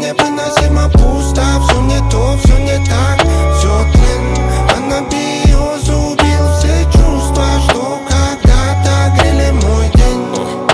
невыносимо пусто. Все не то, все не так, все тлен. Анабиоз убил все чувства, что когда-то грели мой день.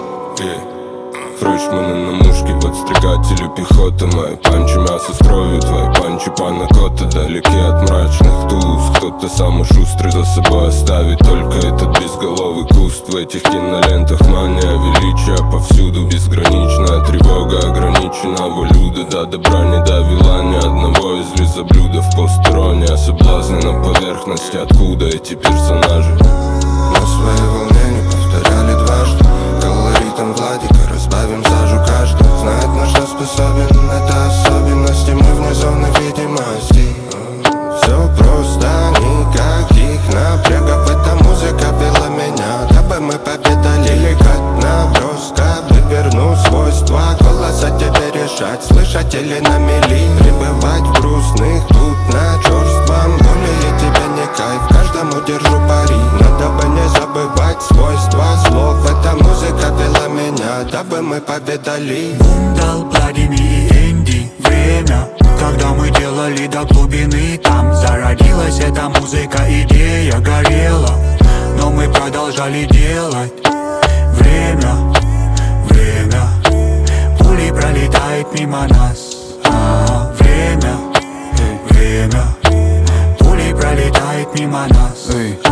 Фрешмены на мушке, подстрекатели пехоты. Мои панчи мясо строят, твои панчи панакота. Далеки от мрачных туз, кто-то самый шустрый за собой оставит только этот безголовый куст. В этих кинолентах мания величия повсюду. Безграничная тревога ограниченного люда. До добра не довела ни одного из лизоблюдов. Посторонняя соблазны на поверхности. Откуда эти персонажи? На своей волне не повторяли дважды. Колоритом Владика разбавим сажу каждый. Знает, на что способен, это особенности. Мы вне зоны видимости. Все просто, никаких напрягов. Эта музыка вела меня, дабы мы победали. Деликатно, броско, верну свойства голоса тебе решать. Слышать или на мели, пребывать в грустных тут на чёрством. Более тебе не кайф, каждому держу пари. Надо бы не забывать свойства слов. Эта музыка вела меня, дабы мы победали. Бундал, Владимир и Энди. Время, когда мы делали до глубины. Там зародилась эта музыка, идея горела, но мы продолжали делать. Время, время, пулей пролетает мимо нас. Время, время, пулей пролетает мимо нас.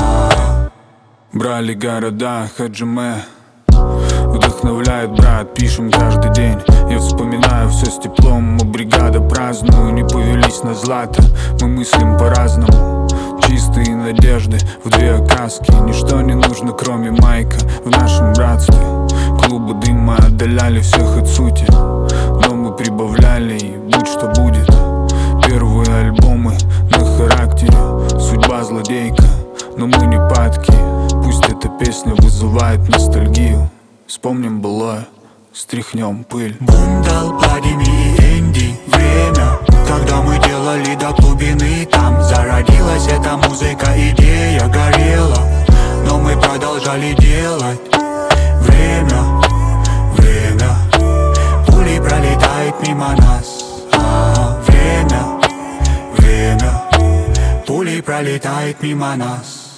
Брали города, хаджиме. Вдохновляет брат, пишем каждый день. Я вспоминаю все с теплом. Мы бригада праздную, не повелись на злато. Мы мыслим по-разному, чистые надежды в две окраски. Ничто не нужно, кроме майка в нашем братстве. Клубы дыма отдаляли всех от сути, но мы прибавляли, и будь что будет. Первые альбомы на характере. Судьба злодейка, но мы не падки. Пусть эта песня вызывает ностальгию. Вспомним былое, стряхнем пыль. Бундал, Владимир и Энди. Время, когда мы делали до глубины. Там зародилась эта музыка, идея горела, но мы продолжали делать. Время, время, пулей пролетает мимо нас. Время, время, пулей пролетает мимо нас.